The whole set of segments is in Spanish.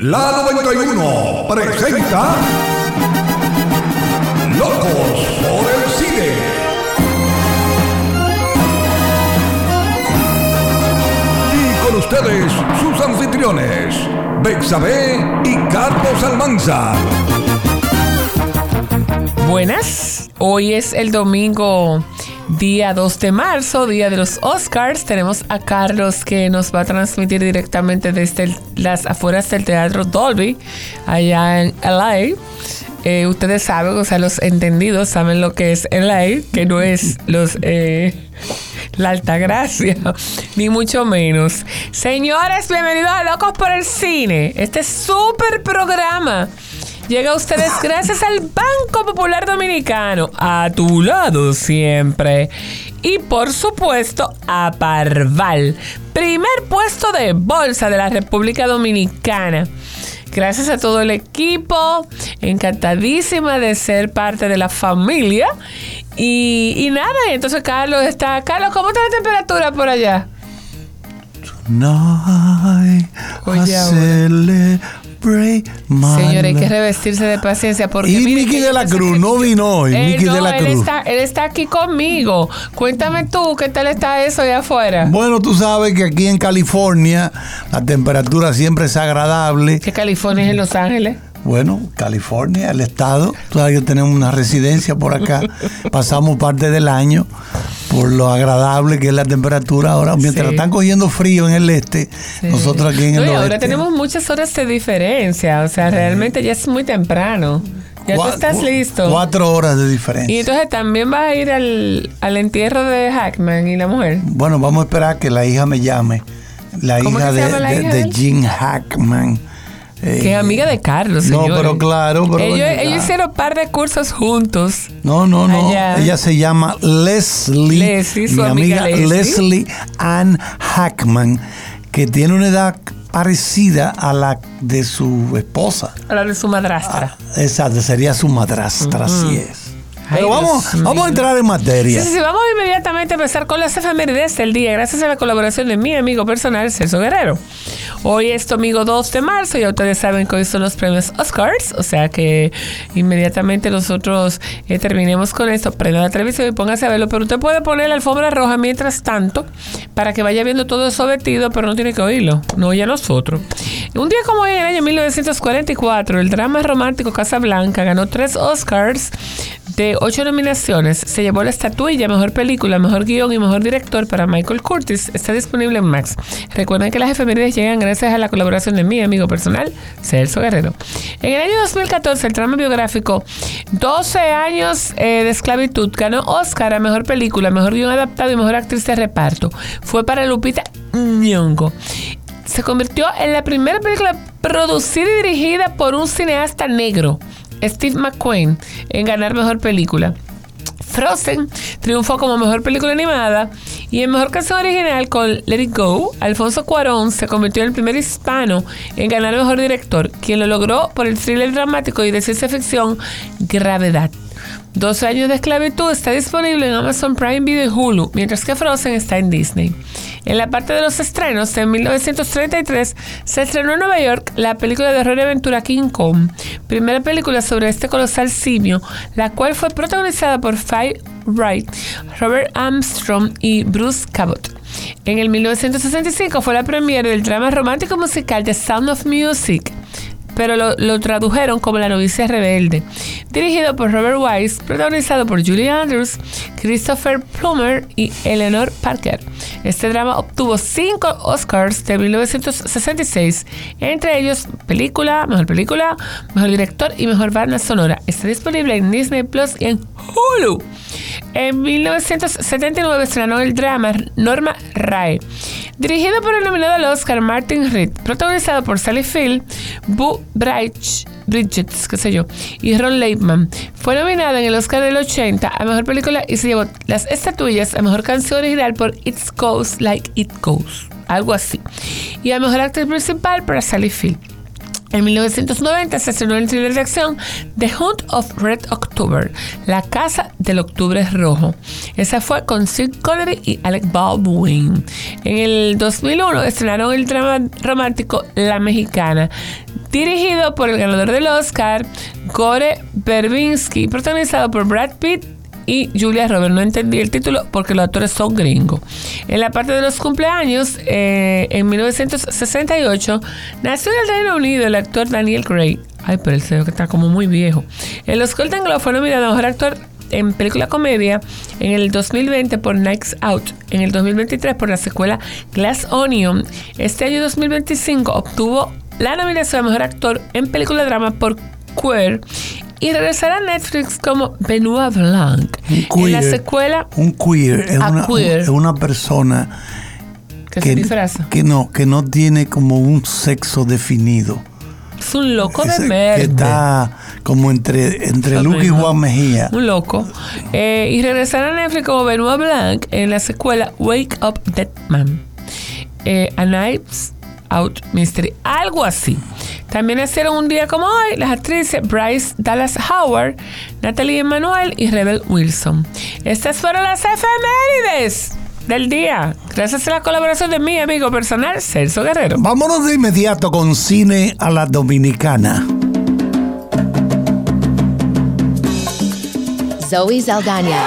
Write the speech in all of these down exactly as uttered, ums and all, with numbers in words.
La noventa y uno presenta Locos por el Cine. Y con ustedes, sus anfitriones, Betsabe y Carlos Almanza. Buenas, hoy es el domingo día dos de marzo, día de los Oscars. Tenemos a Carlos que nos va a transmitir directamente desde el, las afueras del Teatro Dolby, allá en L A. Eh, ustedes saben, o sea, los entendidos saben lo que es L A, que no es los eh, la Altagracia, ni mucho menos. Señores, bienvenidos a Locos por el Cine. Este súper programa llega a ustedes gracias al Banco Popular Dominicano, a tu lado siempre. Y por supuesto a Parval, primer puesto de bolsa de la República Dominicana. Gracias a todo el equipo, encantadísima de ser parte de la familia. Y, y nada, entonces Carlos está... Carlos, ¿cómo está la temperatura por allá? Tonight, Oye, señor, hay que revestirse de paciencia porque y Miki de la Cruz no vino hoy. Miki no, de la él Cruz está, él está aquí conmigo. Cuéntame tú, ¿qué tal está eso allá afuera? Bueno, tú sabes que aquí en California la temperatura siempre es agradable. ¿Qué California es en Los Ángeles? Bueno, California, el estado. Todavía tenemos una residencia por acá. Pasamos parte del año por lo agradable que es la temperatura ahora. Mientras sí. Están cogiendo frío en el este, sí. Nosotros aquí en el no, oeste. Ahora tenemos muchas horas de diferencia. O sea, realmente ya es muy temprano. Ya tú estás listo. Cuatro horas de diferencia. Y entonces también vas a ir al, al entierro de Hackman y la mujer. Bueno, vamos a esperar que la hija me llame. La hija de, la de, hija de, de Gene Hackman. Que es amiga de Carlos, señores. No, pero claro. Pero ellos, claro. ellos hicieron un par de cursos juntos. No, no, no. Allá. Ella se llama Leslie. Leslie, su mi amiga, amiga Leslie. Leslie Ann Hackman, que tiene una edad parecida a la de su esposa. A la de su madrastra. Ah, exacto, sería su madrastra, uh-huh. Así es. Ay, pero vamos, vamos a entrar en materia. Sí, sí, sí, vamos inmediatamente a empezar con las efemérides del día, gracias a la colaboración de mi amigo personal, Celso Guerrero. Hoy es domingo dos de marzo, ya ustedes saben que hoy son los premios Oscars, o sea que inmediatamente nosotros eh, terminemos con esto, prenda la televisión y póngase a verlo, pero usted puede poner la alfombra roja mientras tanto, para que vaya viendo todo eso vestido, pero no tiene que oírlo, no oye a nosotros. Un día como hoy, en el año mil novecientos cuarenta y cuatro, el drama romántico Casablanca ganó tres Oscars de ocho nominaciones. Se llevó la estatuilla Mejor Película, Mejor Guión y Mejor Director para Michael Curtis. Está disponible en Max. Recuerden que las efemérides llegan gracias a la colaboración de mi amigo personal, Celso Guerrero. En el año dos mil catorce, el drama biográfico doce años eh, de esclavitud ganó Oscar a Mejor Película, Mejor Guión Adaptado y Mejor Actriz de Reparto. Fue para Lupita Nyong'o. Se convirtió en la primera película producida y dirigida por un cineasta negro, Steve McQueen, en ganar Mejor Película. Frozen triunfó como Mejor Película Animada y en Mejor Canción Original con Let It Go. Alfonso Cuarón se convirtió en el primer hispano en ganar Mejor Director, quien lo logró por el thriller dramático y de ciencia ficción Gravedad. doce años de esclavitud está disponible en Amazon Prime Video y Hulu, mientras que Frozen está en Disney. En la parte de los estrenos, en mil novecientos treinta y tres se estrenó en Nueva York la película de horror y aventura King Kong, primera película sobre este colosal simio, la cual fue protagonizada por Faye Wright, Robert Armstrong y Bruce Cabot. En el mil novecientos sesenta y cinco fue la premiere del drama romántico musical The Sound of Music, pero lo, lo tradujeron como La novicia rebelde, dirigido por Robert Wise, protagonizado por Julie Andrews, Christopher Plummer y Eleanor Parker. Este drama obtuvo cinco Oscars de mil novecientos sesenta y seis, entre ellos película, mejor película, mejor director y mejor banda sonora. Está disponible en Disney Plus y en Hulu. En mil novecientos setenta y nueve estrenó el drama Norma Rae, dirigido por el nominado al Oscar Martin Reed, protagonizado por Sally Field, Boo Bridge, Bridges, qué sé yo, y Ron Leibman. Fue nominada en el Oscar del ochenta a Mejor Película y se llevó las estatuillas a Mejor Canción Original por It Goes Like It Goes, algo así, y a Mejor Actriz Principal para Sally Field. En mil novecientos noventa se estrenó el thriller de acción The Hunt of Red October, La Caza del Octubre Rojo. Esa fue con Sean Connery y Alec Baldwin. En el dos mil uno estrenaron el drama romántico La Mexicana, dirigido por el ganador del Oscar, Gore Verbinski, protagonizado por Brad Pitt y Julia Roberts. No entendí el título porque los actores son gringos. En la parte de los cumpleaños, eh, en mil novecientos sesenta y ocho, nació en el Reino Unido el actor Daniel Craig. Ay, pero él se ve que está como muy viejo. En los Golden Globe fue nominado a mejor actor en película comedia en el dos mil veinte por Knives Out, en el dos mil veintitrés por la secuela Glass Onion. Este año dos mil veinticinco obtuvo la nominación a mejor actor en película drama por Queer, y regresará a Netflix como Benoit Blanc. Queer, en la secuela, un queer es una, queer. es una persona que, que, se disfraza. que no que no tiene como un sexo definido. Es un loco Ese, de merda. Que está como entre, entre Luke y Juan Mejía. Un loco. Eh, y regresará a Netflix como Benoit Blanc en la secuela Wake Up Dead Man. Eh, a Knives Out Mystery, algo así. También nacieron un día como hoy las actrices Bryce Dallas Howard, Natalie Emmanuel y Rebel Wilson. Estas fueron las efemérides del día, gracias a la colaboración de mi amigo personal Celso Guerrero. Vámonos de inmediato con cine a la dominicana. Zoe Saldana.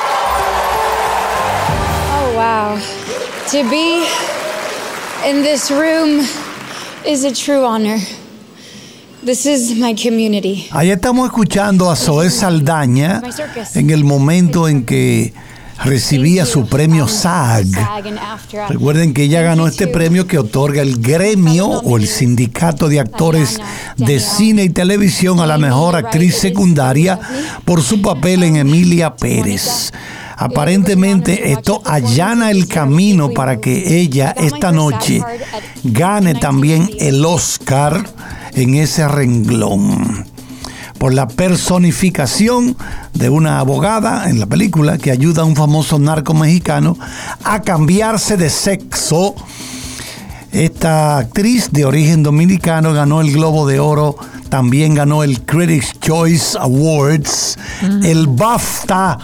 Oh, wow. To be in this room is a true honor. This is my community. Ahí estamos escuchando a Zoe Saldaña en el momento en que recibía su premio SAG. Recuerden que ella ganó este premio que otorga el gremio o el sindicato de actores de cine y televisión a la mejor actriz secundaria por su papel en Emilia Pérez. Aparentemente esto allana el camino para que ella esta noche gane también el Oscar en ese renglón por la personificación de una abogada en la película que ayuda a un famoso narco mexicano a cambiarse de sexo. Esta actriz de origen dominicano ganó el Globo de Oro, también ganó el Critics' Choice Awards, uh-huh. el BAFTA,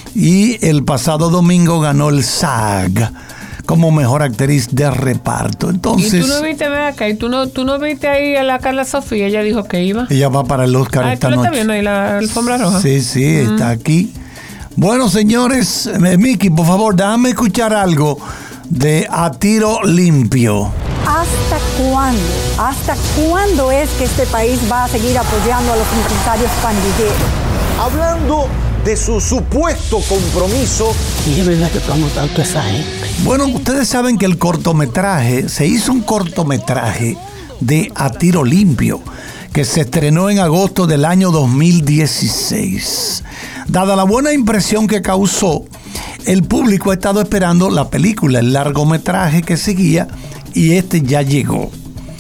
y el pasado domingo ganó el SAG como mejor actriz de reparto. Entonces, ¿y tú no viste acá? ¿Y tú no, tú no viste ahí a la Carla Sofía? Ella dijo que iba. Ella va para el Oscar ah, esta ¿tú noche. ¿Está viendo ahí la alfombra roja? Sí, sí, mm. está aquí. Bueno, señores, Miki, por favor, déjame escuchar algo de A Tiro Limpio. ¿Hasta cuándo? ¿Hasta cuándo es que este país va a seguir apoyando a los empresarios pandilleros? Hablando de su supuesto compromiso. Y es verdad que estamos tanto esa gente. Bueno, ustedes saben que el cortometraje, se hizo un cortometraje de A Tiro Limpio, que se estrenó en agosto del año dos mil dieciséis. Dada la buena impresión que causó, el público ha estado esperando la película, el largometraje que seguía, y este ya llegó.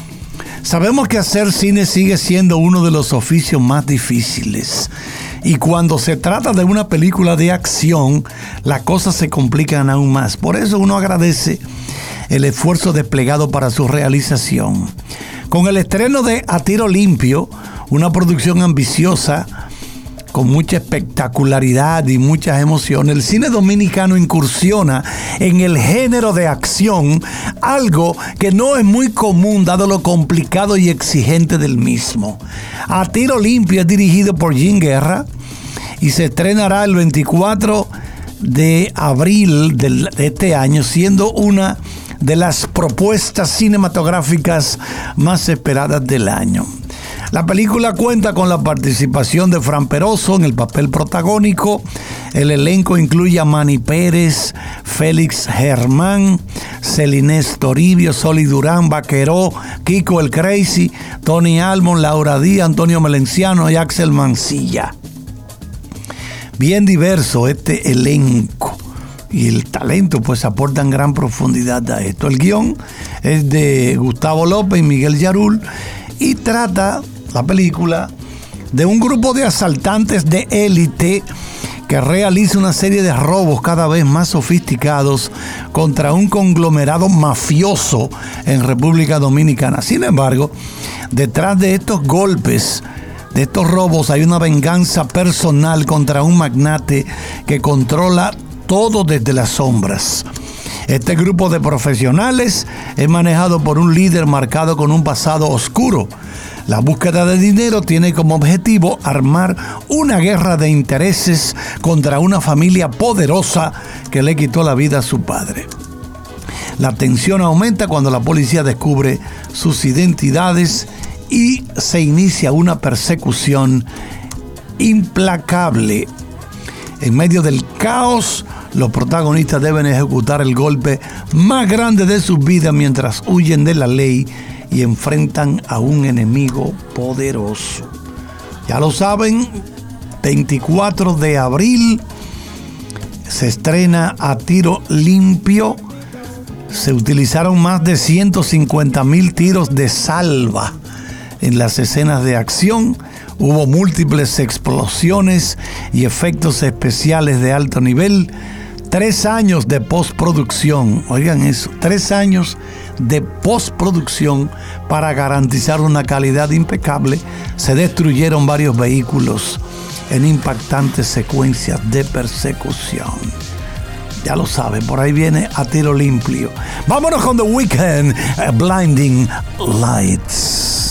Sabemos que hacer cine sigue siendo uno de los oficios más difíciles. Y cuando se trata de una película de acción, las cosas se complican aún más. Por eso uno agradece el esfuerzo desplegado para su realización. Con el estreno de A Tiro Limpio, una producción ambiciosa, con mucha espectacularidad y muchas emociones, el cine dominicano incursiona en el género de acción, algo que no es muy común dado lo complicado y exigente del mismo. A Tiro Limpio es dirigido por Jim Guerra y se estrenará el veinticuatro de abril de este año, siendo una de las propuestas cinematográficas más esperadas del año. La película cuenta con la participación de Fran Peroso en el papel protagónico. El elenco incluye a Manny Pérez, Félix Germán, Celinés Toribio, Soli Durán, Vaqueró, Kiko el Crazy, Tony Almond, Laura Díaz, Antonio Melenciano y Axel Mancilla. Bien diverso este elenco. Y el talento pues aportan gran profundidad a esto. El guión es de Gustavo López y Miguel Yarul y trata la película de un grupo de asaltantes de élite que realiza una serie de robos cada vez más sofisticados contra un conglomerado mafioso en República Dominicana. Sin embargo, detrás de estos golpes, de estos robos, hay una venganza personal contra un magnate que controla todo desde las sombras. Este grupo de profesionales es manejado por un líder marcado con un pasado oscuro. La búsqueda de dinero tiene como objetivo armar una guerra de intereses contra una familia poderosa que le quitó la vida a su padre. La tensión aumenta cuando la policía descubre sus identidades y se inicia una persecución implacable. En medio del caos, los protagonistas deben ejecutar el golpe más grande de sus vidas mientras huyen de la ley y enfrentan a un enemigo poderoso. Ya lo saben, veinticuatro de abril se estrena A Tiro Limpio. Se utilizaron más de ciento cincuenta mil tiros de salva en las escenas de acción. Hubo múltiples explosiones y efectos especiales de alto nivel. Tres años de postproducción, oigan eso, tres años de postproducción para garantizar una calidad impecable. Se destruyeron varios vehículos en impactantes secuencias de persecución. Ya lo saben, por ahí viene A Tiro Limpio. Vámonos con The Weeknd, Blinding Lights.